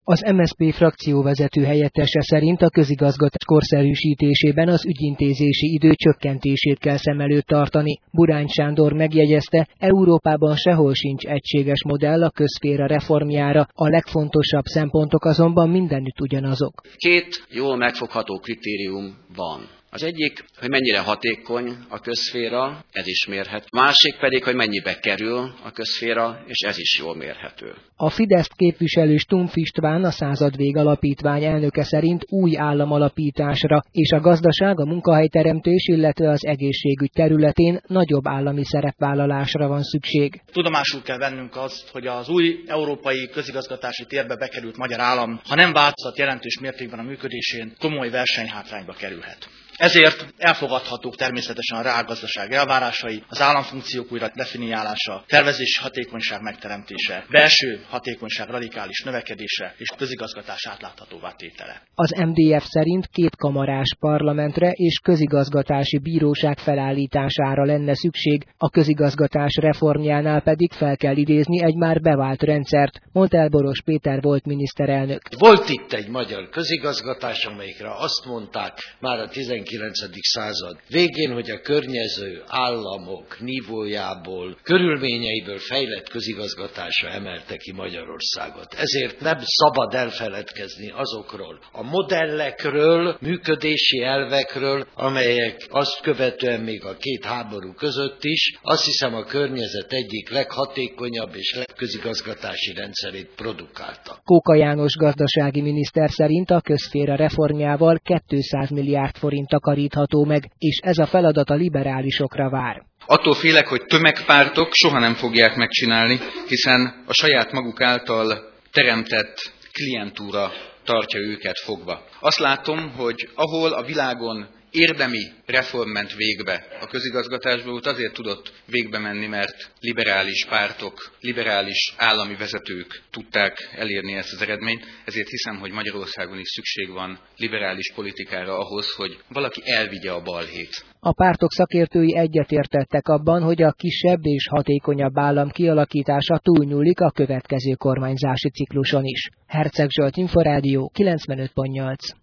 Az MSZP frakcióvezető helyettese szerint a közigazgatás korszerűsítésében az ügyintézési idő csökkentését kell szem előtt tartani. Burányi Sándor megjegyezte, Európában sehol sincs egységes modell a közszféra reformjára, a legfontosabb szempontok azonban mindenütt ugyanazok. Két jól megfogható kritérium van. Az egyik, hogy mennyire hatékony a közszféra, ez is mérhető. Másik pedig, hogy mennyibe kerül a közszféra, és ez is jól mérhető. A Fideszt képviselő Stumpf István, a Századvég Alapítvány elnöke szerint új államalapításra és a gazdaság, a munkahelyteremtés, illetve az egészségügy területén nagyobb állami szerepvállalásra van szükség. Tudomásul kell vennünk azt, hogy az új európai közigazgatási térbe bekerült magyar állam, ha nem változtat jelentős mértékben a működésén, komoly versenyhátrányba kerülhet. Ezért elfogadhatók természetesen a reálgazdaság elvárásai, az államfunkciók újra definiálása, tervezési hatékonyság megteremtése, belső hatékonyság radikális növekedése és közigazgatás átláthatóvá tétele. Az MDF szerint kétkamarás parlamentre és közigazgatási bíróság felállítására lenne szükség, a közigazgatás reformjánál pedig fel kell idézni egy már bevált rendszert, mondta el Boros Péter volt miniszterelnök. Volt itt egy magyar közigazgatás, amelyikre azt mondták már a 19. század végén, hogy a környező államok nívójából, körülményeiből fejlett közigazgatásra emelte ki Magyarországot. Ezért nem szabad elfeledkezni azokról a modellekről, működési elvekről, amelyek azt követően még a két háború között is, azt hiszem a környezet egyik leghatékonyabb és legközigazgatási rendszerét produkálta. Kóka János gazdasági miniszter szerint a közszféra reformjával 200 milliárd forint takarítható meg, és ez a feladat a liberálisokra vár. Attól félek, hogy tömegpártok soha nem fogják megcsinálni, hiszen a saját maguk által teremtett klientúra tartja őket fogva. Azt látom, hogy ahol a világon érdemi reform ment végbe a közigazgatásból, ott azért tudott végbe menni, mert liberális pártok, liberális állami vezetők tudták elérni ezt az eredményt, ezért hiszem, hogy Magyarországon is szükség van liberális politikára ahhoz, hogy valaki elvigye a balhét. A pártok szakértői egyetértettek abban, hogy a kisebb és hatékonyabb állam kialakítása túlnyúlik a következő kormányzási cikluson is. Herceg Zsolt, Inforádió 95.8.